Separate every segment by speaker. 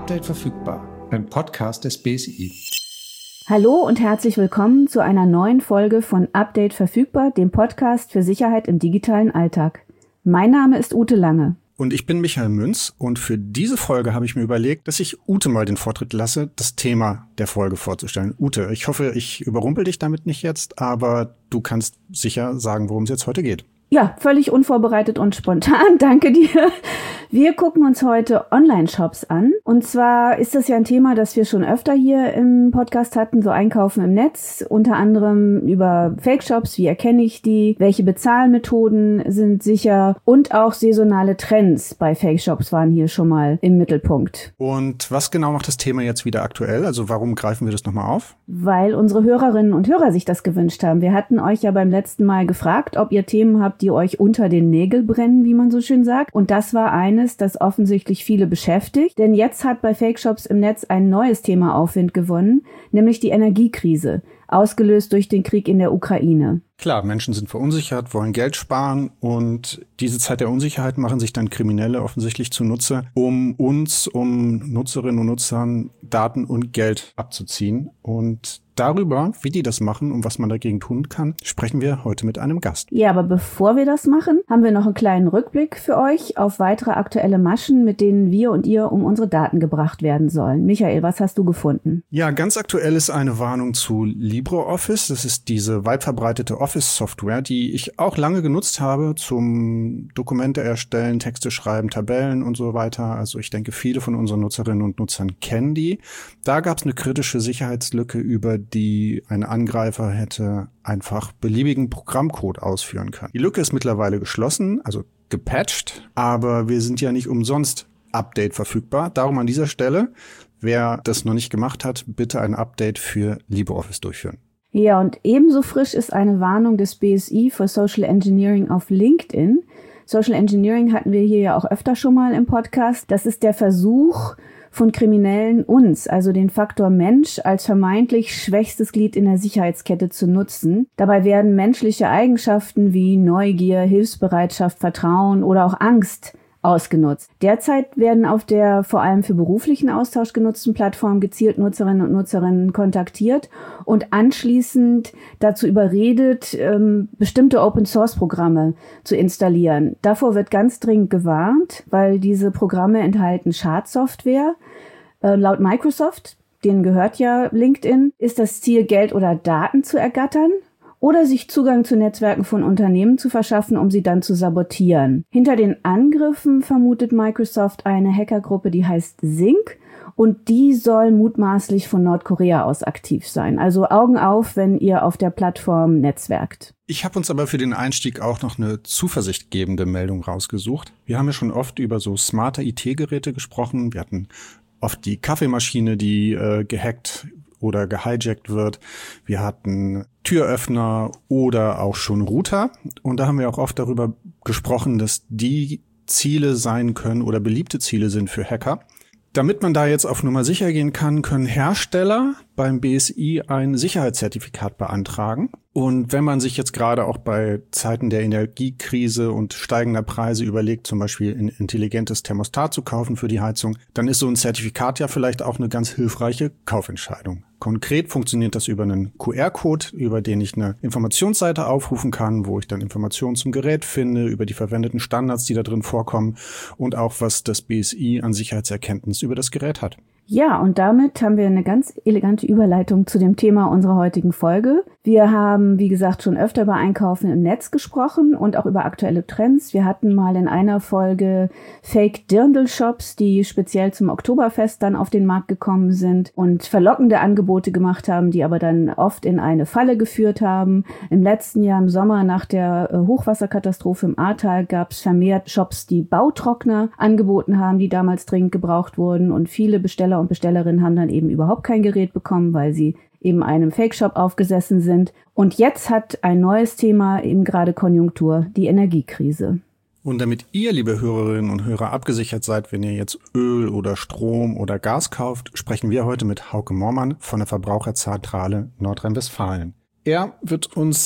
Speaker 1: Update verfügbar, ein Podcast des BSI.
Speaker 2: Hallo und herzlich willkommen zu einer neuen Folge von Update verfügbar, dem Podcast für Sicherheit im digitalen Alltag. Mein Name ist Ute Lange.
Speaker 3: Und ich bin Michael Münz und für diese Folge habe ich mir überlegt, dass ich Ute mal den Vortritt lasse, das Thema der Folge vorzustellen. Ute, ich hoffe, ich überrumpel dich damit nicht jetzt, aber du kannst sicher sagen, worum es jetzt heute geht.
Speaker 2: Ja, völlig unvorbereitet und spontan, danke dir. Wir gucken uns heute Online-Shops an. Und zwar ist das ja ein Thema, das wir schon öfter hier im Podcast hatten, so Einkaufen im Netz, unter anderem über Fake-Shops, wie erkenne ich die, welche Bezahlmethoden sind sicher und auch saisonale Trends bei Fake-Shops waren hier schon mal im Mittelpunkt.
Speaker 3: Und was genau macht das Thema jetzt wieder aktuell? Also warum greifen wir das nochmal auf?
Speaker 2: Weil unsere Hörerinnen und Hörer sich das gewünscht haben. Wir hatten euch ja beim letzten Mal gefragt, ob ihr Themen habt, die euch unter den Nägeln brennen, wie man so schön sagt. Und das war eines, das offensichtlich viele beschäftigt. Denn jetzt hat bei Fake-Shops im Netz ein neues Thema Aufwind gewonnen, nämlich die Energiekrise, ausgelöst durch den Krieg in der Ukraine.
Speaker 3: Klar, Menschen sind verunsichert, wollen Geld sparen und diese Zeit der Unsicherheit machen sich dann Kriminelle offensichtlich zunutze, um Nutzerinnen und Nutzern Daten und Geld abzuziehen. Und darüber, wie die das machen und was man dagegen tun kann, sprechen wir heute mit einem Gast.
Speaker 2: Ja, aber bevor wir das machen, haben wir noch einen kleinen Rückblick für euch auf weitere aktuelle Maschen, mit denen wir und ihr um unsere Daten gebracht werden sollen. Michael, was hast du gefunden?
Speaker 3: Ja, ganz aktuell ist eine Warnung zu LibreOffice. Das ist diese weit verbreitete Office-Software, die ich auch lange genutzt habe zum Dokumente erstellen, Texte schreiben, Tabellen und so weiter. Also ich denke, viele von unseren Nutzerinnen und Nutzern kennen die. Da gab es eine kritische Sicherheitslücke, über die ein Angreifer hätte einfach beliebigen Programmcode ausführen können. Die Lücke ist mittlerweile geschlossen, also gepatcht, aber wir sind ja nicht umsonst Update verfügbar. Darum an dieser Stelle, wer das noch nicht gemacht hat, bitte ein Update für LibreOffice durchführen.
Speaker 2: Ja, und ebenso frisch ist eine Warnung des BSI für Social Engineering auf LinkedIn. Social Engineering hatten wir hier ja auch öfter schon mal im Podcast. Das ist der Versuch von Kriminellen, uns, also den Faktor Mensch, als vermeintlich schwächstes Glied in der Sicherheitskette zu nutzen. Dabei werden menschliche Eigenschaften wie Neugier, Hilfsbereitschaft, Vertrauen oder auch Angst ausgenutzt. Derzeit werden auf der vor allem für beruflichen Austausch genutzten Plattform gezielt Nutzerinnen und Nutzerinnen kontaktiert und anschließend dazu überredet, bestimmte Open-Source-Programme zu installieren. Davor wird ganz dringend gewarnt, weil diese Programme enthalten Schadsoftware. Laut Microsoft, denen gehört ja LinkedIn, ist das Ziel, Geld oder Daten zu ergattern oder sich Zugang zu Netzwerken von Unternehmen zu verschaffen, um sie dann zu sabotieren. Hinter den Angriffen vermutet Microsoft eine Hackergruppe, die heißt Sync, und die soll mutmaßlich von Nordkorea aus aktiv sein. Also Augen auf, wenn ihr auf der Plattform netzwerkt.
Speaker 3: Ich habe uns aber für den Einstieg auch noch eine zuversichtgebende Meldung rausgesucht. Wir haben ja schon oft über so smarte IT-Geräte gesprochen. Wir hatten oft die Kaffeemaschine, die gehackt oder gehijackt wird. Wir hatten Türöffner oder auch schon Router. Und da haben wir auch oft darüber gesprochen, dass die Ziele sein können oder beliebte Ziele sind für Hacker. Damit man da jetzt auf Nummer sicher gehen kann, können Hersteller beim BSI ein Sicherheitszertifikat beantragen. Und wenn man sich jetzt gerade auch bei Zeiten der Energiekrise und steigender Preise überlegt, zum Beispiel ein intelligentes Thermostat zu kaufen für die Heizung, dann ist so ein Zertifikat ja vielleicht auch eine ganz hilfreiche Kaufentscheidung. Konkret funktioniert das über einen QR-Code, über den ich eine Informationsseite aufrufen kann, wo ich dann Informationen zum Gerät finde, über die verwendeten Standards, die da drin vorkommen und auch was das BSI an Sicherheitserkenntnis über das Gerät hat.
Speaker 2: Ja, und damit haben wir eine ganz elegante Überleitung zu dem Thema unserer heutigen Folge. Wir haben, wie gesagt, schon öfter über Einkaufen im Netz gesprochen und auch über aktuelle Trends. Wir hatten mal in einer Folge Fake-Dirndl-Shops, die speziell zum Oktoberfest dann auf den Markt gekommen sind und verlockende Angebote gemacht haben, die aber dann oft in eine Falle geführt haben. Im letzten Jahr im Sommer nach der Hochwasserkatastrophe im Ahrtal gab es vermehrt Shops, die Bautrockner angeboten haben, die damals dringend gebraucht wurden, und viele Besteller und Bestellerinnen haben dann eben überhaupt kein Gerät bekommen, weil sie eben einem Fake-Shop aufgesessen sind. Und jetzt hat ein neues Thema eben gerade Konjunktur, die Energiekrise.
Speaker 3: Und damit ihr, liebe Hörerinnen und Hörer, abgesichert seid, wenn ihr jetzt Öl oder Strom oder Gas kauft, sprechen wir heute mit Hauke Moormann von der Verbraucherzentrale Nordrhein-Westfalen. Er wird uns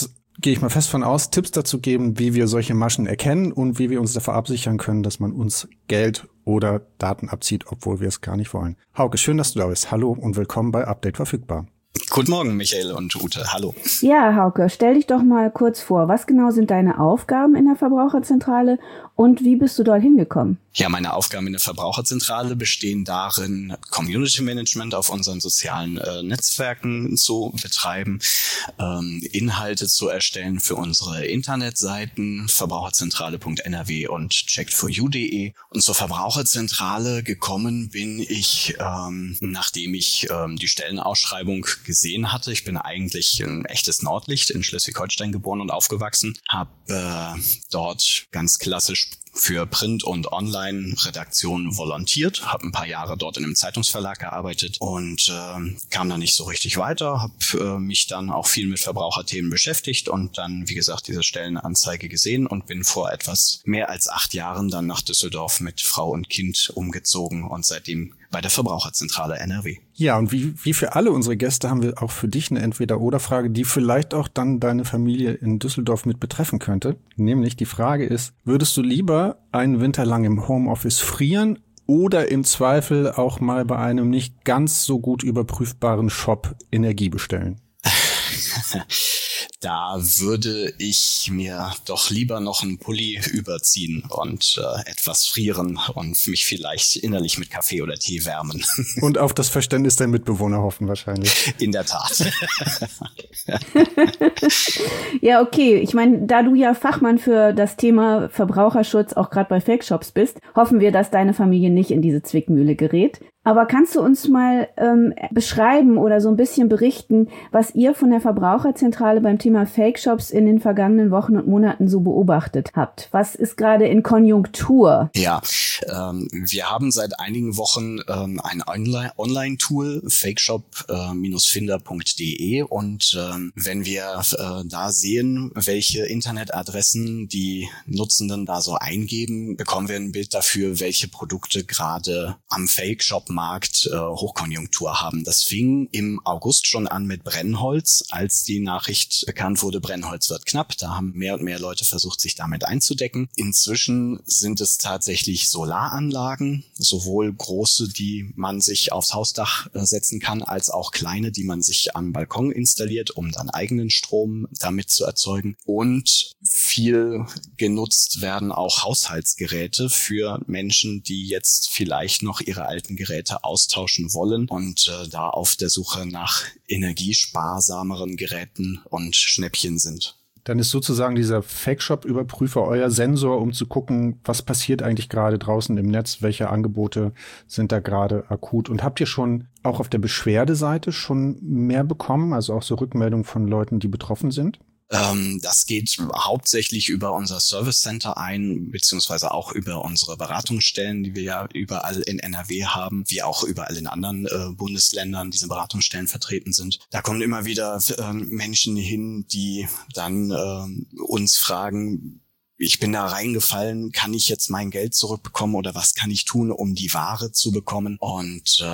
Speaker 3: gehe ich mal fest von aus, Tipps dazu geben, wie wir solche Maschen erkennen und wie wir uns davor absichern können, dass man uns Geld oder Daten abzieht, obwohl wir es gar nicht wollen. Hauke, schön, dass du da bist. Hallo und willkommen bei Update verfügbar.
Speaker 4: Guten Morgen, Michael und Ute. Hallo.
Speaker 2: Ja, Hauke, stell dich doch mal kurz vor. Was genau sind deine Aufgaben in der Verbraucherzentrale und wie bist du dort hingekommen?
Speaker 4: Ja, meine Aufgaben in der Verbraucherzentrale bestehen darin, Community Management auf unseren sozialen Netzwerken zu betreiben, Inhalte zu erstellen für unsere Internetseiten, verbraucherzentrale.nrw und checked4you.de. Und zur Verbraucherzentrale gekommen bin ich, nachdem ich die Stellenausschreibung gesehen hatte. Ich bin eigentlich ein echtes Nordlicht in Schleswig-Holstein geboren und aufgewachsen, habe dort ganz klassisch für Print- und Online-Redaktionen volontiert, habe ein paar Jahre dort in einem Zeitungsverlag gearbeitet und kam da nicht so richtig weiter, habe mich dann auch viel mit Verbraucherthemen beschäftigt und dann, wie gesagt, diese Stellenanzeige gesehen und bin vor etwas mehr als 8 Jahren dann nach Düsseldorf mit Frau und Kind umgezogen und seitdem bei der Verbraucherzentrale NRW.
Speaker 3: Ja, und wie für alle unsere Gäste haben wir auch für dich eine Entweder-oder-Frage, die vielleicht auch dann deine Familie in Düsseldorf mit betreffen könnte. Nämlich die Frage ist, würdest du lieber einen Winter lang im Homeoffice frieren oder im Zweifel auch mal bei einem nicht ganz so gut überprüfbaren Shop Energie bestellen?
Speaker 4: Da würde ich mir doch lieber noch einen Pulli überziehen und etwas frieren und mich vielleicht innerlich mit Kaffee oder Tee wärmen.
Speaker 3: Und auf das Verständnis der Mitbewohner hoffen wahrscheinlich.
Speaker 4: In der Tat.
Speaker 2: Ja, okay. Ich meine, da du ja Fachmann für das Thema Verbraucherschutz auch gerade bei Fake-Shops bist, hoffen wir, dass deine Familie nicht in diese Zwickmühle gerät. Aber kannst du uns mal beschreiben oder so ein bisschen berichten, was ihr von der Verbraucherzentrale beim Thema Fake-Shops in den vergangenen Wochen und Monaten so beobachtet habt? Was ist gerade in Konjunktur?
Speaker 4: Ja, wir haben seit einigen Wochen ein Online-Tool, fakeshop-finder.de und wenn wir da sehen, welche Internetadressen die Nutzenden da so eingeben, bekommen wir ein Bild dafür, welche Produkte gerade am Fake-Shop-Markt Hochkonjunktur haben. Das fing im August schon an mit Brennholz, als die Nachricht bekannt wurde, Brennholz wird knapp. Da haben mehr und mehr Leute versucht, sich damit einzudecken. Inzwischen sind es tatsächlich Solaranlagen, sowohl große, die man sich aufs Hausdach setzen kann, als auch kleine, die man sich am Balkon installiert, um dann eigenen Strom damit zu erzeugen. Und viel genutzt werden auch Haushaltsgeräte für Menschen, die jetzt vielleicht noch ihre alten Geräte austauschen wollen und da auf der Suche nach energiesparsameren Geräten und Schnäppchen sind.
Speaker 3: Dann ist sozusagen dieser Fake-Shop-Überprüfer euer Sensor, um zu gucken, was passiert eigentlich gerade draußen im Netz, welche Angebote sind da gerade akut. Und habt ihr schon auch auf der Beschwerdeseite schon mehr bekommen, also auch so Rückmeldungen von Leuten, die betroffen sind?
Speaker 4: Das geht hauptsächlich über unser Service Center ein, beziehungsweise auch über unsere Beratungsstellen, die wir ja überall in NRW haben, wie auch überall in anderen Bundesländern diese Beratungsstellen vertreten sind. Da kommen immer wieder Menschen hin, die dann uns fragen, ich bin da reingefallen, kann ich jetzt mein Geld zurückbekommen oder was kann ich tun, um die Ware zu bekommen? Und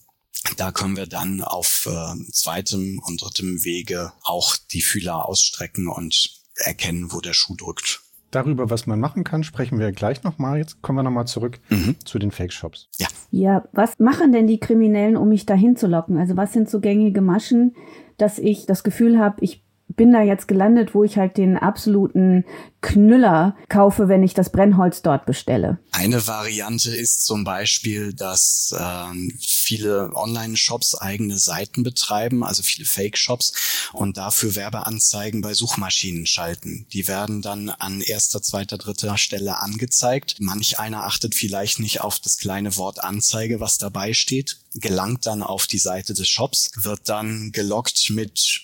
Speaker 4: da können wir dann auf zweitem und drittem Wege auch die Fühler ausstrecken und erkennen, wo der Schuh drückt.
Speaker 3: Darüber, was man machen kann, sprechen wir gleich nochmal. Jetzt kommen wir nochmal zurück zu den Fake-Shops.
Speaker 2: Ja, was machen denn die Kriminellen, um mich dahin zu locken? Also was sind so gängige Maschen, dass ich das Gefühl habe, ich bin da jetzt gelandet, wo ich halt den absoluten Knüller kaufe, wenn ich das Brennholz dort bestelle.
Speaker 4: Eine Variante ist zum Beispiel, dass viele Online-Shops eigene Seiten betreiben, also viele Fake-Shops und dafür Werbeanzeigen bei Suchmaschinen schalten. Die werden dann an 1., 2., 3. Stelle angezeigt. Manch einer achtet vielleicht nicht auf das kleine Wort Anzeige, was dabei steht, gelangt dann auf die Seite des Shops, wird dann gelockt mit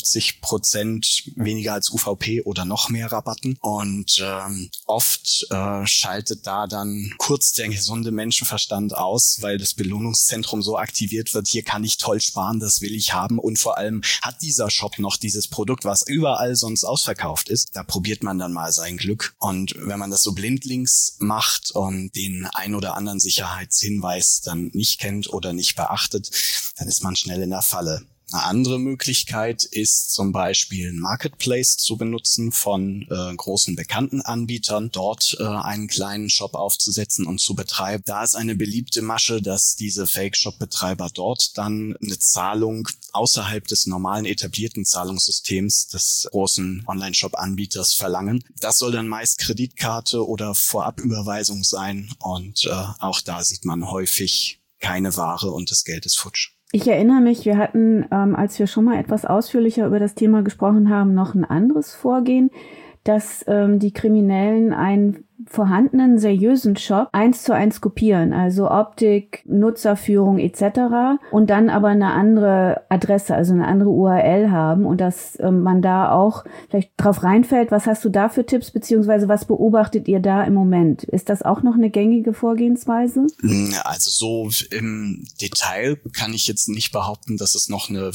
Speaker 4: 50% weniger als UVP oder noch mehr Rabatten und oft schaltet da dann kurz der gesunde Menschenverstand aus, weil das Belohnungszentrum so aktiviert wird, hier kann ich toll sparen, das will ich haben und vor allem hat dieser Shop noch dieses Produkt, was überall sonst ausverkauft ist. Da probiert man dann mal sein Glück und wenn man das so blindlings macht und den ein oder anderen Sicherheitshinweis dann nicht kennt oder nicht beachtet, dann ist man schnell in der Falle. Eine andere Möglichkeit ist zum Beispiel ein Marketplace zu benutzen von großen bekannten Anbietern, dort einen kleinen Shop aufzusetzen und zu betreiben. Da ist eine beliebte Masche, dass diese Fake-Shop-Betreiber dort dann eine Zahlung außerhalb des normalen etablierten Zahlungssystems des großen Online-Shop-Anbieters verlangen. Das soll dann meist Kreditkarte oder Vorabüberweisung sein und auch da sieht man häufig keine Ware und das Geld ist futsch.
Speaker 2: Ich erinnere mich, wir hatten, als wir schon mal etwas ausführlicher über das Thema gesprochen haben, noch ein anderes Vorgehen, dass die Kriminellen einen vorhandenen seriösen Shop 1:1 kopieren, also Optik, Nutzerführung etc. und dann aber eine andere Adresse, also eine andere URL haben und dass man da auch vielleicht drauf reinfällt. Was hast du da für Tipps, beziehungsweise was beobachtet ihr da im Moment? Ist das auch noch eine gängige Vorgehensweise?
Speaker 4: Also so im Detail kann ich jetzt nicht behaupten, dass es noch eine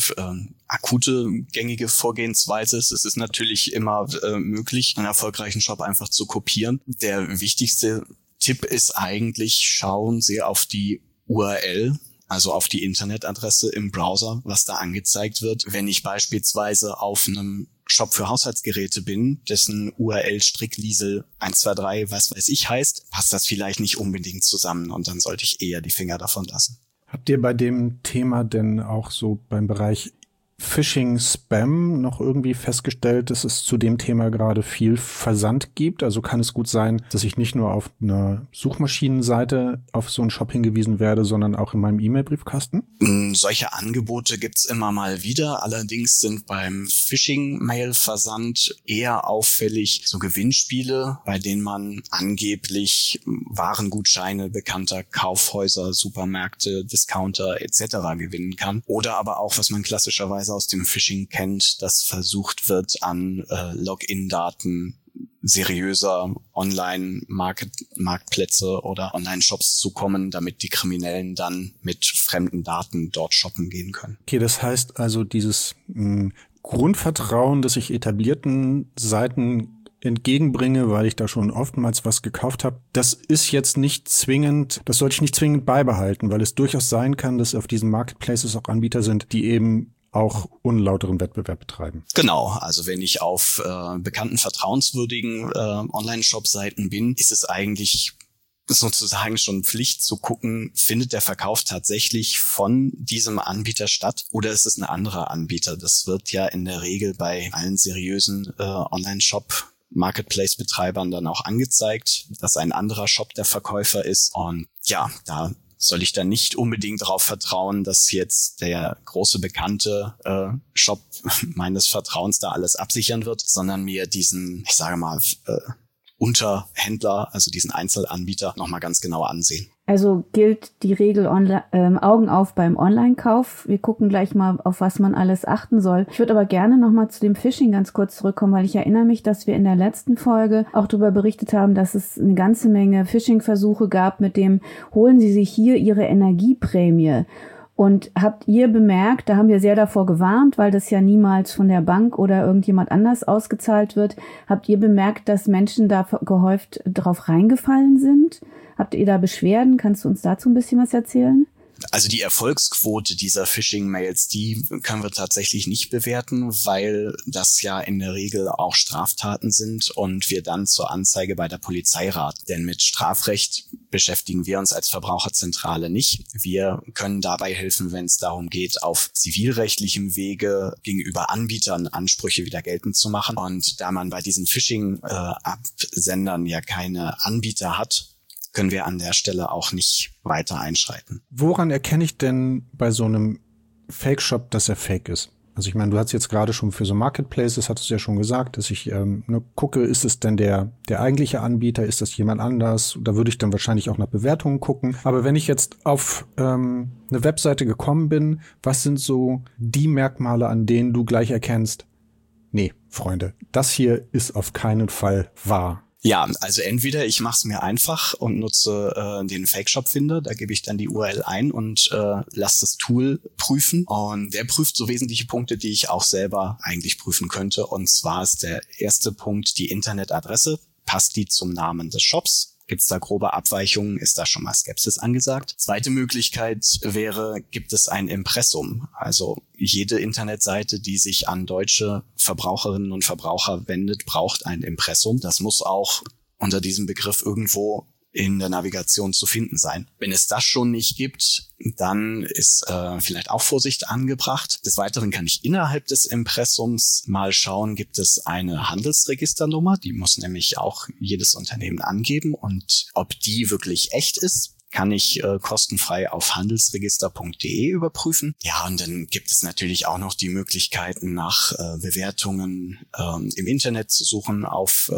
Speaker 4: akute gängige Vorgehensweise ist. Es ist natürlich immer möglich, einen erfolgreichen Shop einfach zu kopieren. Der wichtigste Tipp ist eigentlich, schauen Sie auf die URL, also auf die Internetadresse im Browser, was da angezeigt wird. Wenn ich beispielsweise auf einem Shop für Haushaltsgeräte bin, dessen URL Strickliesel 123, was weiß ich heißt, passt das vielleicht nicht unbedingt zusammen und dann sollte ich eher die Finger davon lassen.
Speaker 3: Habt ihr bei dem Thema denn auch so beim Bereich Phishing, Spam noch irgendwie festgestellt, dass es zu dem Thema gerade viel Versand gibt? Also kann es gut sein, dass ich nicht nur auf einer Suchmaschinenseite auf so einen Shop hingewiesen werde, sondern auch in meinem E-Mail-Briefkasten?
Speaker 4: Solche Angebote gibt's immer mal wieder. Allerdings sind beim Phishing-Mail-Versand eher auffällig so Gewinnspiele, bei denen man angeblich Warengutscheine bekannter Kaufhäuser, Supermärkte, Discounter etc. gewinnen kann. Oder aber auch, was man klassischerweise aus dem Phishing kennt, dass versucht wird, an Login-Daten seriöser Online-Marktplätze oder Online-Shops zu kommen, damit die Kriminellen dann mit fremden Daten dort shoppen gehen können.
Speaker 3: Okay, das heißt also dieses Grundvertrauen, das ich etablierten Seiten entgegenbringe, weil ich da schon oftmals was gekauft habe, das ist jetzt nicht zwingend, das sollte ich nicht zwingend beibehalten, weil es durchaus sein kann, dass auf diesen Marketplaces auch Anbieter sind, die eben auch unlauteren Wettbewerb betreiben.
Speaker 4: Genau, also wenn ich auf bekannten, vertrauenswürdigen Online-Shop-Seiten bin, ist es eigentlich sozusagen schon Pflicht zu gucken, findet der Verkauf tatsächlich von diesem Anbieter statt oder ist es ein anderer Anbieter? Das wird ja in der Regel bei allen seriösen Online-Shop Marketplace-Betreibern dann auch angezeigt, dass ein anderer Shop der Verkäufer ist. Und ja, da soll ich dann nicht unbedingt darauf vertrauen, dass jetzt der große bekannte Shop meines Vertrauens da alles absichern wird, sondern mir diesen, ich sage mal, Unterhändler, also diesen Einzelanbieter, nochmal ganz genau ansehen.
Speaker 2: Also gilt die Regel Augen auf beim Online-Kauf. Wir gucken gleich mal, auf was man alles achten soll. Ich würde aber gerne nochmal zu dem Phishing ganz kurz zurückkommen, weil ich erinnere mich, dass wir in der letzten Folge auch darüber berichtet haben, dass es eine ganze Menge Phishing-Versuche gab mit dem, holen Sie sich hier Ihre Energieprämie. Und habt ihr bemerkt, da haben wir sehr davor gewarnt, weil das ja niemals von der Bank oder irgendjemand anders ausgezahlt wird, habt ihr bemerkt, dass Menschen da gehäuft drauf reingefallen sind? Habt ihr da Beschwerden? Kannst du uns dazu ein bisschen was erzählen?
Speaker 4: Also die Erfolgsquote dieser Phishing-Mails, die können wir tatsächlich nicht bewerten, weil das ja in der Regel auch Straftaten sind und wir dann zur Anzeige bei der Polizei raten. Denn mit Strafrecht beschäftigen wir uns als Verbraucherzentrale nicht. Wir können dabei helfen, wenn es darum geht, auf zivilrechtlichem Wege gegenüber Anbietern Ansprüche wieder geltend zu machen. Und da man bei diesen Phishing-Absendern ja keine Anbieter hat, können wir an der Stelle auch nicht weiter einschreiten.
Speaker 3: Woran erkenne ich denn bei so einem Fake-Shop, dass er fake ist? Also ich meine, du hast jetzt gerade schon für so Marketplaces, hattest du ja schon gesagt, dass ich gucke, ist es denn der eigentliche Anbieter, ist das jemand anders? Da würde ich dann wahrscheinlich auch nach Bewertungen gucken. Aber wenn ich jetzt auf eine Webseite gekommen bin, was sind so die Merkmale, an denen du gleich erkennst, nee, Freunde, das hier ist auf keinen Fall wahr?
Speaker 4: Ja, also entweder ich mache es mir einfach und nutze den Fake-Shop-Finder, da gebe ich dann die URL ein und lasse das Tool prüfen. Und der prüft so wesentliche Punkte, die ich auch selber eigentlich prüfen könnte. Und zwar ist der erste Punkt die Internetadresse. Passt die zum Namen des Shops? Gibt es da grobe Abweichungen? Ist da schon mal Skepsis angesagt? Zweite Möglichkeit wäre, gibt es ein Impressum? Also jede Internetseite, die sich an deutsche Verbraucherinnen und Verbraucher wendet, braucht ein Impressum. Das muss auch unter diesem Begriff irgendwo in der Navigation zu finden sein. Wenn es das schon nicht gibt, dann ist vielleicht auch Vorsicht angebracht. Des Weiteren kann ich innerhalb des Impressums mal schauen, gibt es eine Handelsregisternummer, die muss nämlich auch jedes Unternehmen angeben, und ob die wirklich echt ist, kann ich kostenfrei auf handelsregister.de überprüfen. Ja, und dann gibt es natürlich auch noch die Möglichkeiten, nach Bewertungen im Internet zu suchen, auf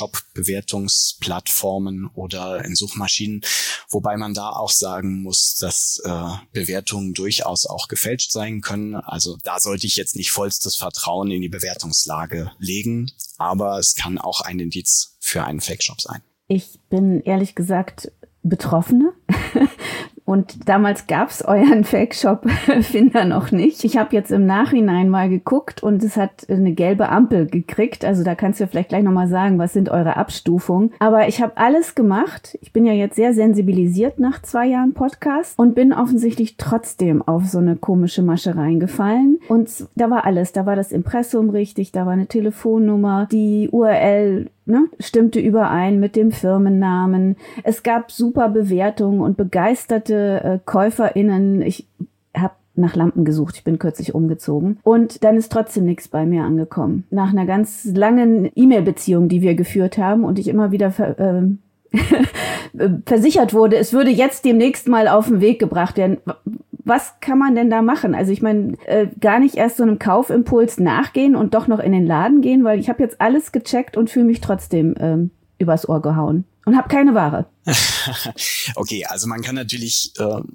Speaker 4: Shop-Bewertungsplattformen oder in Suchmaschinen, wobei man da auch sagen muss, dass Bewertungen durchaus auch gefälscht sein können. Also da sollte ich jetzt nicht vollstes Vertrauen in die Bewertungslage legen, aber es kann auch ein Indiz für einen Fake-Shop sein.
Speaker 2: Ich bin ehrlich gesagt Betroffene. Und damals gab's euren Fake-Shop-Finder noch nicht. Ich habe jetzt im Nachhinein mal geguckt und es hat eine gelbe Ampel gekriegt. Also da kannst du vielleicht gleich nochmal sagen, was sind eure Abstufungen. Aber ich habe alles gemacht. Ich bin ja jetzt sehr sensibilisiert nach 2 Jahren Podcast und bin offensichtlich trotzdem auf so eine komische Masche reingefallen. Und da war alles. Da war das Impressum richtig, da war eine Telefonnummer, die URL stimmte überein mit dem Firmennamen. Es gab super Bewertungen und begeisterte KäuferInnen. Ich habe nach Lampen gesucht. Ich bin kürzlich umgezogen. Und dann ist trotzdem nichts bei mir angekommen. Nach einer ganz langen E-Mail-Beziehung, die wir geführt haben und ich immer wieder versichert wurde, es würde jetzt demnächst mal auf den Weg gebracht werden. Was kann man denn da machen? Also ich meine, gar nicht erst so einem Kaufimpuls nachgehen und doch noch in den Laden gehen, weil ich habe jetzt alles gecheckt und fühle mich trotzdem übers Ohr gehauen und habe keine Ware.
Speaker 4: Okay, also man kann natürlich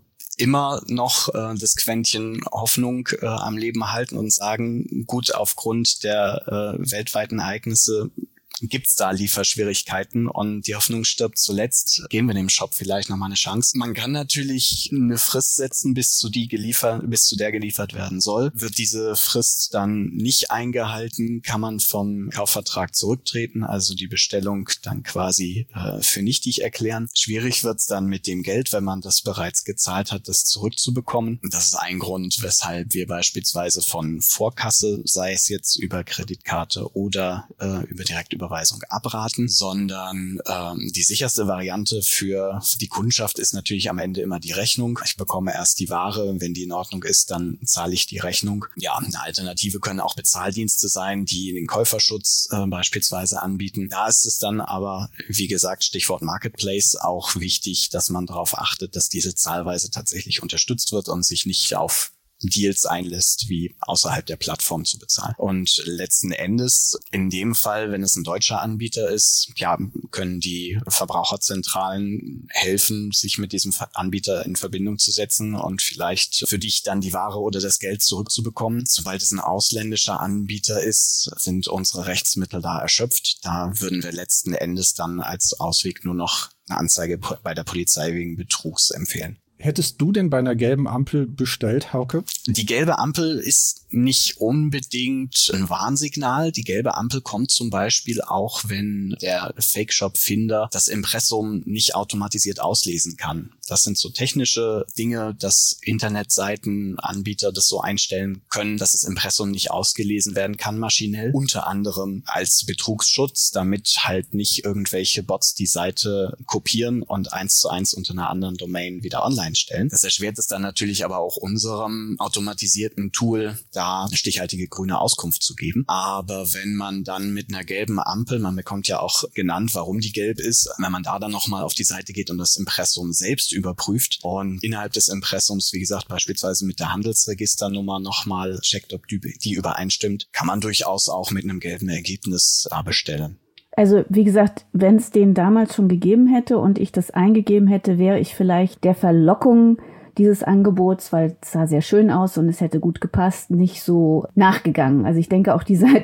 Speaker 4: immer noch das Quäntchen Hoffnung am Leben halten und sagen, gut, aufgrund der weltweiten Ereignisse gibt's da Lieferschwierigkeiten und die Hoffnung stirbt zuletzt. Geben wir dem Shop vielleicht nochmal eine Chance. Man kann natürlich eine Frist setzen, bis zu der geliefert werden soll. Wird diese Frist dann nicht eingehalten, kann man vom Kaufvertrag zurücktreten, also die Bestellung dann quasi für nichtig erklären. Schwierig wird's dann mit dem Geld, wenn man das bereits gezahlt hat, das zurückzubekommen. Das ist ein Grund, weshalb wir beispielsweise von Vorkasse, sei es jetzt über Kreditkarte oder über Direktüberweisung abraten, sondern die sicherste Variante für die Kundschaft ist natürlich am Ende immer die Rechnung. Ich bekomme erst die Ware, wenn die in Ordnung ist, dann zahle ich die Rechnung. Ja, eine Alternative können auch Bezahldienste sein, die den Käuferschutz beispielsweise anbieten. Da ist es dann aber, wie gesagt, Stichwort Marketplace, auch wichtig, dass man darauf achtet, dass diese Zahlweise tatsächlich unterstützt wird und sich nicht auf Deals einlässt, wie außerhalb der Plattform zu bezahlen. Und letzten Endes, in dem Fall, wenn es ein deutscher Anbieter ist, ja, können die Verbraucherzentralen helfen, sich mit diesem Anbieter in Verbindung zu setzen und vielleicht für dich dann die Ware oder das Geld zurückzubekommen. Sobald es ein ausländischer Anbieter ist, sind unsere Rechtsmittel da erschöpft. Da würden wir letzten Endes dann als Ausweg nur noch eine Anzeige bei der Polizei wegen Betrugs empfehlen.
Speaker 3: Hättest du denn bei einer gelben Ampel bestellt, Hauke?
Speaker 4: Die gelbe Ampel ist nicht unbedingt ein Warnsignal. Die gelbe Ampel kommt zum Beispiel auch, wenn der Fake-Shop-Finder das Impressum nicht automatisiert auslesen kann. Das sind so technische Dinge, dass Internetseitenanbieter das so einstellen können, dass das Impressum nicht ausgelesen werden kann maschinell. Unter anderem als Betrugsschutz, damit halt nicht irgendwelche Bots die Seite kopieren und 1:1 unter einer anderen Domain wieder online stellen. Das erschwert es dann natürlich aber auch unserem automatisierten Tool, da eine stichhaltige grüne Auskunft zu geben. Aber wenn man dann mit einer gelben Ampel, man bekommt ja auch genannt, warum die gelb ist, wenn man da dann nochmal auf die Seite geht und das Impressum selbst überprüft und innerhalb des Impressums, wie gesagt, beispielsweise mit der Handelsregisternummer nochmal checkt, ob die übereinstimmt, kann man durchaus auch mit einem gelben Ergebnis bestellen.
Speaker 2: Also wie gesagt, wenn es den damals schon gegeben hätte und ich das eingegeben hätte, wäre ich vielleicht der Verlockung dieses Angebots, weil es sah sehr schön aus und es hätte gut gepasst, nicht so nachgegangen. Also ich denke auch dieser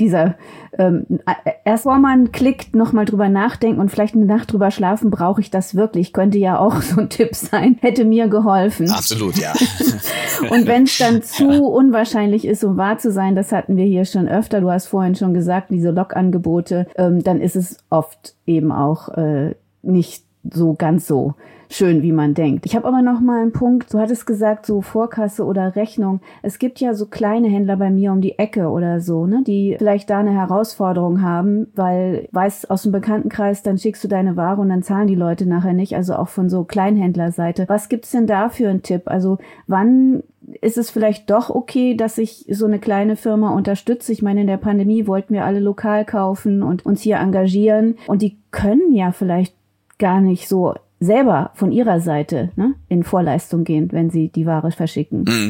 Speaker 2: erst vor man klickt, nochmal drüber nachdenken und vielleicht eine Nacht drüber schlafen, brauche ich das wirklich? Könnte ja auch so ein Tipp sein, hätte mir geholfen.
Speaker 4: Absolut, ja.
Speaker 2: Und wenn es dann zu unwahrscheinlich ist, um wahr zu sein, das hatten wir hier schon öfter, du hast vorhin schon gesagt, diese Log-Angebote, dann ist es oft eben auch nicht so ganz so schön, wie man denkt. Ich habe aber noch mal einen Punkt. Du hattest gesagt, so Vorkasse oder Rechnung. Es gibt ja so kleine Händler bei mir um die Ecke oder so, ne, die vielleicht da eine Herausforderung haben, weil, weißt, aus dem Bekanntenkreis, dann schickst du deine Ware und dann zahlen die Leute nachher nicht, also auch von so Kleinhändlerseite. Was gibt's denn da für einen Tipp? Also wann ist es vielleicht doch okay, dass ich so eine kleine Firma unterstütze? Ich meine, in der Pandemie wollten wir alle lokal kaufen und uns hier engagieren und die können ja vielleicht gar nicht so selber von ihrer Seite, ne, in Vorleistung gehen, wenn sie die Ware verschicken.
Speaker 4: Mhm.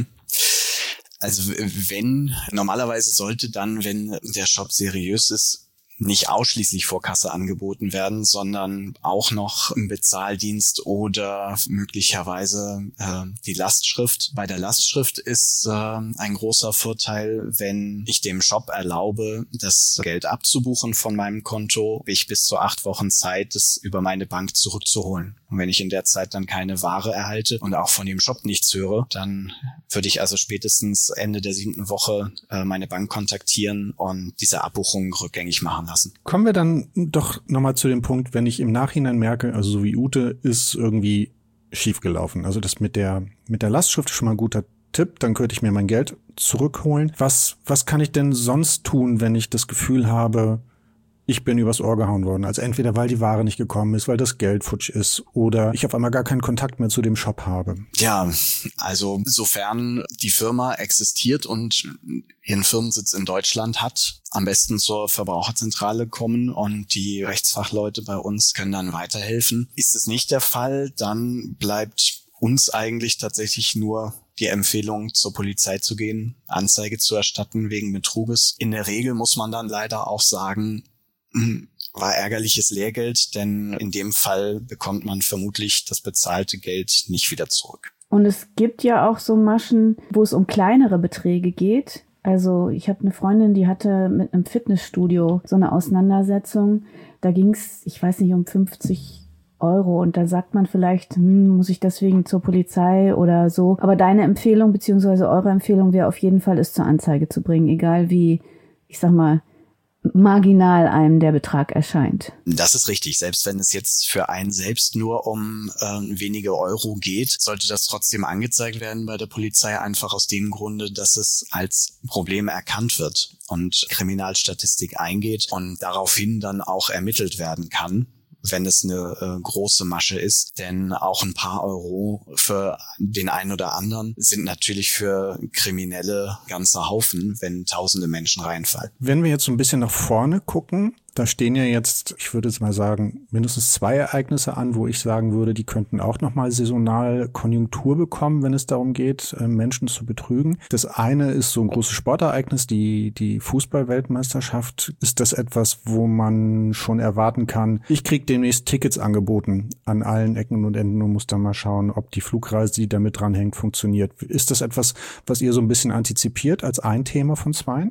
Speaker 4: Also normalerweise sollte dann, wenn der Shop seriös ist, nicht ausschließlich Vorkasse angeboten werden, sondern auch noch im Bezahldienst oder möglicherweise die Lastschrift. Bei der Lastschrift ist ein großer Vorteil, wenn ich dem Shop erlaube, das Geld abzubuchen von meinem Konto, habe ich bis zu 8 Wochen Zeit, es über meine Bank zurückzuholen. Und wenn ich in der Zeit dann keine Ware erhalte und auch von dem Shop nichts höre, dann würde ich also spätestens Ende der 7. Woche meine Bank kontaktieren und diese Abbuchung rückgängig machen lassen.
Speaker 3: Kommen wir dann doch nochmal zu dem Punkt, wenn ich im Nachhinein merke, also so wie Ute, ist irgendwie schiefgelaufen. Also das mit der Lastschrift ist schon mal ein guter Tipp, dann könnte ich mir mein Geld zurückholen. Was kann ich denn sonst tun, wenn ich das Gefühl habe, ich bin übers Ohr gehauen worden? Also entweder, weil die Ware nicht gekommen ist, weil das Geld futsch ist oder ich auf einmal gar keinen Kontakt mehr zu dem Shop habe.
Speaker 4: Ja, also sofern die Firma existiert und ihren Firmensitz in Deutschland hat, am besten zur Verbraucherzentrale kommen und die Rechtsfachleute bei uns können dann weiterhelfen. Ist es nicht der Fall, dann bleibt uns eigentlich tatsächlich nur die Empfehlung, zur Polizei zu gehen, Anzeige zu erstatten wegen Betruges. In der Regel muss man dann leider auch sagen, war ärgerliches Lehrgeld, denn in dem Fall bekommt man vermutlich das bezahlte Geld nicht wieder zurück.
Speaker 2: Und es gibt ja auch so Maschen, wo es um kleinere Beträge geht. Also ich habe eine Freundin, die hatte mit einem Fitnessstudio so eine Auseinandersetzung. Da ging es, ich weiß nicht, um 50 € und da sagt man vielleicht, muss ich deswegen zur Polizei oder so. Aber deine Empfehlung beziehungsweise eure Empfehlung wäre auf jeden Fall, es zur Anzeige zu bringen, egal wie, ich sag mal, marginal einem der Betrag erscheint.
Speaker 4: Das ist richtig. Selbst wenn es jetzt für einen selbst nur um wenige Euro geht, sollte das trotzdem angezeigt werden bei der Polizei, einfach aus dem Grunde, dass es als Problem erkannt wird und Kriminalstatistik eingeht und daraufhin dann auch ermittelt werden kann, wenn es eine große Masche ist. Denn auch ein paar Euro für den einen oder anderen sind natürlich für Kriminelle ganzer Haufen, wenn tausende Menschen reinfallen.
Speaker 3: Wenn wir jetzt so ein bisschen nach vorne gucken, da stehen ja jetzt, ich würde jetzt mal sagen, mindestens 2 Ereignisse an, wo ich sagen würde, die könnten auch nochmal saisonal Konjunktur bekommen, wenn es darum geht, Menschen zu betrügen. Das eine ist so ein großes Sportereignis, die Fußball-Weltmeisterschaft. Ist das etwas, wo man schon erwarten kann, ich kriege demnächst Tickets angeboten an allen Ecken und Enden und muss dann mal schauen, ob die Flugreise, die damit dranhängt, funktioniert. Ist das etwas, was ihr so ein bisschen antizipiert als ein Thema von 2?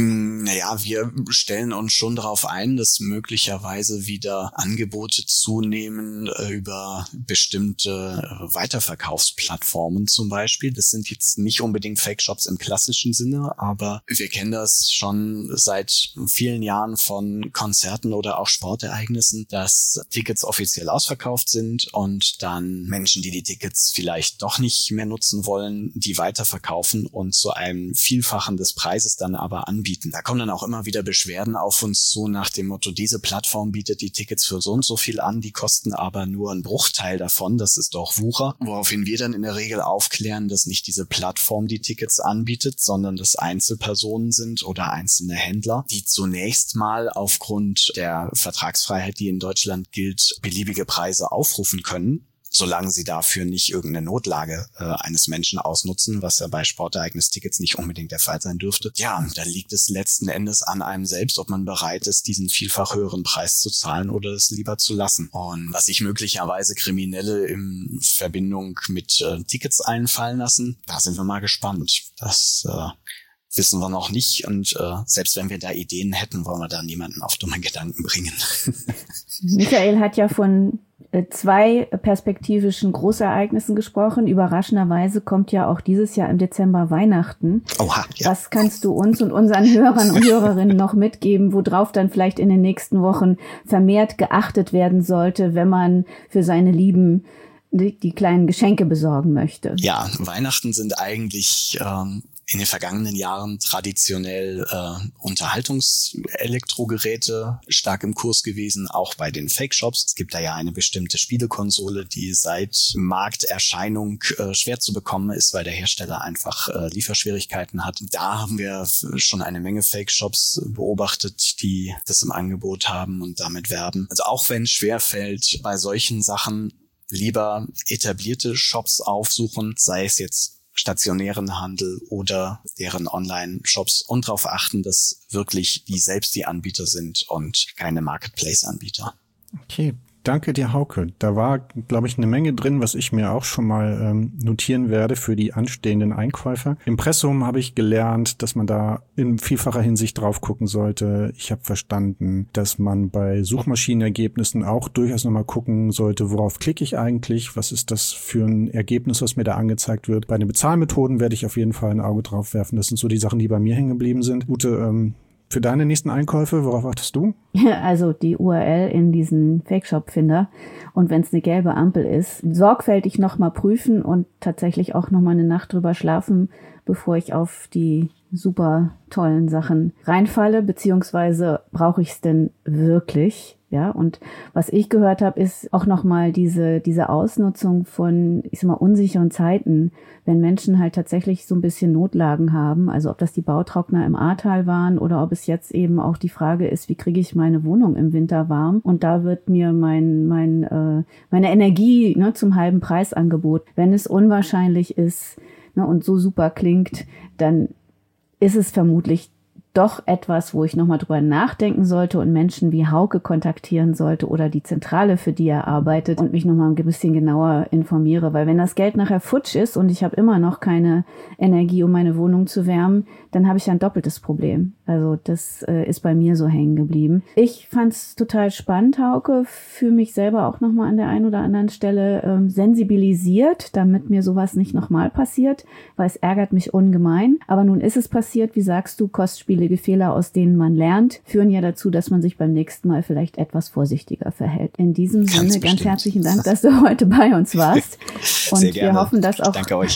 Speaker 4: Naja, wir stellen uns schon darauf ein, dass möglicherweise wieder Angebote zunehmen über bestimmte Weiterverkaufsplattformen zum Beispiel. Das sind jetzt nicht unbedingt Fake-Shops im klassischen Sinne, aber wir kennen das schon seit vielen Jahren von Konzerten oder auch Sportereignissen, dass Tickets offiziell ausverkauft sind und dann Menschen, die die Tickets vielleicht doch nicht mehr nutzen wollen, die weiterverkaufen und zu einem Vielfachen des Preises dann aber anbieten. Da kommen dann auch immer wieder Beschwerden auf uns zu nach dem Motto, diese Plattform bietet die Tickets für so und so viel an, die kosten aber nur einen Bruchteil davon, das ist doch Wucher. Woraufhin wir dann in der Regel aufklären, dass nicht diese Plattform die Tickets anbietet, sondern dass Einzelpersonen sind oder einzelne Händler, die zunächst mal aufgrund der Vertragsfreiheit, die in Deutschland gilt, beliebige Preise aufrufen können, solange sie dafür nicht irgendeine Notlage eines Menschen ausnutzen, was ja bei Sportereignistickets nicht unbedingt der Fall sein dürfte. Ja, da liegt es letzten Endes an einem selbst, ob man bereit ist, diesen vielfach höheren Preis zu zahlen oder es lieber zu lassen. Und was sich möglicherweise Kriminelle in Verbindung mit Tickets einfallen lassen, da sind wir mal gespannt. Das wissen wir noch nicht und selbst wenn wir da Ideen hätten, wollen wir da niemanden auf dumme Gedanken bringen.
Speaker 2: Michael hat ja von 2 perspektivischen Großereignissen gesprochen. Überraschenderweise kommt ja auch dieses Jahr im Dezember Weihnachten.
Speaker 4: Oha, ja.
Speaker 2: Was kannst du uns und unseren Hörern und Hörerinnen noch mitgeben, worauf dann vielleicht in den nächsten Wochen vermehrt geachtet werden sollte, wenn man für seine Lieben die kleinen Geschenke besorgen möchte?
Speaker 4: Ja, Weihnachten sind eigentlich in den vergangenen Jahren traditionell Unterhaltungselektrogeräte stark im Kurs gewesen, auch bei den Fake-Shops. Es gibt da ja eine bestimmte Spielekonsole, die seit Markterscheinung schwer zu bekommen ist, weil der Hersteller einfach Lieferschwierigkeiten hat. Da haben wir schon eine Menge Fake-Shops beobachtet, die das im Angebot haben und damit werben. Also auch wenn es schwerfällt, bei solchen Sachen lieber etablierte Shops aufsuchen, sei es jetzt stationären Handel oder deren Online-Shops, und darauf achten, dass wirklich die selbst die Anbieter sind und keine Marketplace-Anbieter.
Speaker 3: Okay, danke dir, Hauke. Da war, glaube ich, eine Menge drin, was ich mir auch schon mal notieren werde für die anstehenden Einkäufe. Impressum habe ich gelernt, dass man da in vielfacher Hinsicht drauf gucken sollte. Ich habe verstanden, dass man bei Suchmaschinenergebnissen auch durchaus nochmal gucken sollte, worauf klicke ich eigentlich? Was ist das für ein Ergebnis, was mir da angezeigt wird? Bei den Bezahlmethoden werde ich auf jeden Fall ein Auge drauf werfen. Das sind so die Sachen, die bei mir hängen geblieben sind. Ute, für deine nächsten Einkäufe, worauf achtest du?
Speaker 2: Also die URL in diesen Fake-Shop-Finder, und wenn es eine gelbe Ampel ist, sorgfältig nochmal prüfen und tatsächlich auch nochmal eine Nacht drüber schlafen, bevor ich auf die super tollen Sachen reinfalle, beziehungsweise brauche ich es denn wirklich? Ja, und was ich gehört habe, ist auch nochmal diese Ausnutzung von, ich sag mal, unsicheren Zeiten, wenn Menschen halt tatsächlich so ein bisschen Notlagen haben, also ob das die Bautrockner im Ahrtal waren oder ob es jetzt eben auch die Frage ist, wie kriege ich meine Wohnung im Winter warm? Und da wird mir meine Energie zum halben Preis angeboten. Wenn es unwahrscheinlich ist und so super klingt, dann ist es vermutlich doch etwas, wo ich nochmal drüber nachdenken sollte und Menschen wie Hauke kontaktieren sollte oder die Zentrale, für die er arbeitet, und mich nochmal ein bisschen genauer informiere. Weil wenn das Geld nachher futsch ist und ich habe immer noch keine Energie, um meine Wohnung zu wärmen, dann habe ich ja ein doppeltes Problem. Also das ist bei mir so hängen geblieben. Ich fand es total spannend, Hauke, für mich selber auch nochmal an der einen oder anderen Stelle sensibilisiert, damit mir sowas nicht nochmal passiert, weil es ärgert mich ungemein. Aber nun ist es passiert, wie sagst du, kostspielige Fehler, aus denen man lernt, führen ja dazu, dass man sich beim nächsten Mal vielleicht etwas vorsichtiger verhält. In diesem Sinne ganz herzlichen Dank, dass du heute bei uns warst. Und
Speaker 4: sehr gerne.
Speaker 2: Wir hoffen, dass auch
Speaker 4: Danke euch.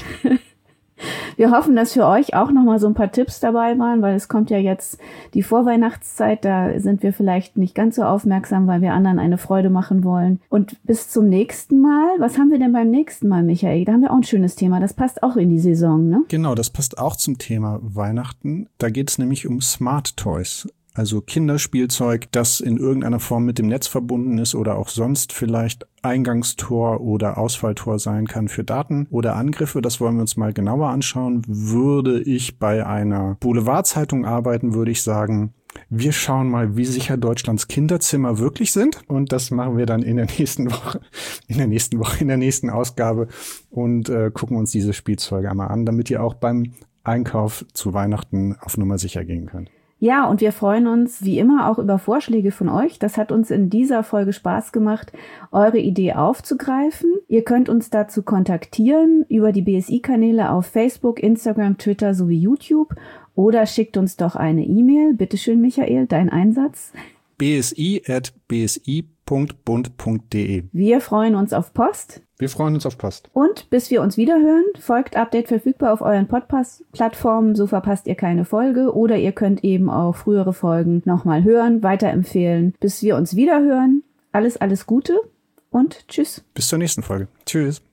Speaker 2: Wir hoffen, dass für euch auch nochmal so ein paar Tipps dabei waren, weil es kommt ja jetzt die Vorweihnachtszeit, da sind wir vielleicht nicht ganz so aufmerksam, weil wir anderen eine Freude machen wollen. Und bis zum nächsten Mal. Was haben wir denn beim nächsten Mal, Michael? Da haben wir auch ein schönes Thema, das passt auch in die Saison, ne?
Speaker 3: Genau, das passt auch zum Thema Weihnachten. Da geht es nämlich um Smart Toys. Also Kinderspielzeug, das in irgendeiner Form mit dem Netz verbunden ist oder auch sonst vielleicht Eingangstor oder Ausfalltor sein kann für Daten oder Angriffe. Das wollen wir uns mal genauer anschauen. Würde ich bei einer Boulevardzeitung arbeiten, würde ich sagen, wir schauen mal, wie sicher Deutschlands Kinderzimmer wirklich sind. Und das machen wir dann in der nächsten Ausgabe und gucken uns diese Spielzeuge einmal an, damit ihr auch beim Einkauf zu Weihnachten auf Nummer sicher gehen könnt.
Speaker 2: Ja, und wir freuen uns wie immer auch über Vorschläge von euch. Das hat uns in dieser Folge Spaß gemacht, eure Idee aufzugreifen. Ihr könnt uns dazu kontaktieren über die BSI-Kanäle auf Facebook, Instagram, Twitter sowie YouTube oder schickt uns doch eine E-Mail. Bitteschön, Michael, dein Einsatz.
Speaker 3: bsi@bsi.bund.de.
Speaker 2: Wir freuen uns auf Post.
Speaker 3: Wir freuen uns auf Post.
Speaker 2: Und bis wir uns wiederhören, folgt Update verfügbar auf euren Podcast-Plattformen, so verpasst ihr keine Folge, oder ihr könnt eben auch frühere Folgen nochmal hören, weiterempfehlen. Bis wir uns wiederhören, alles Gute und tschüss.
Speaker 3: Bis zur nächsten Folge. Tschüss.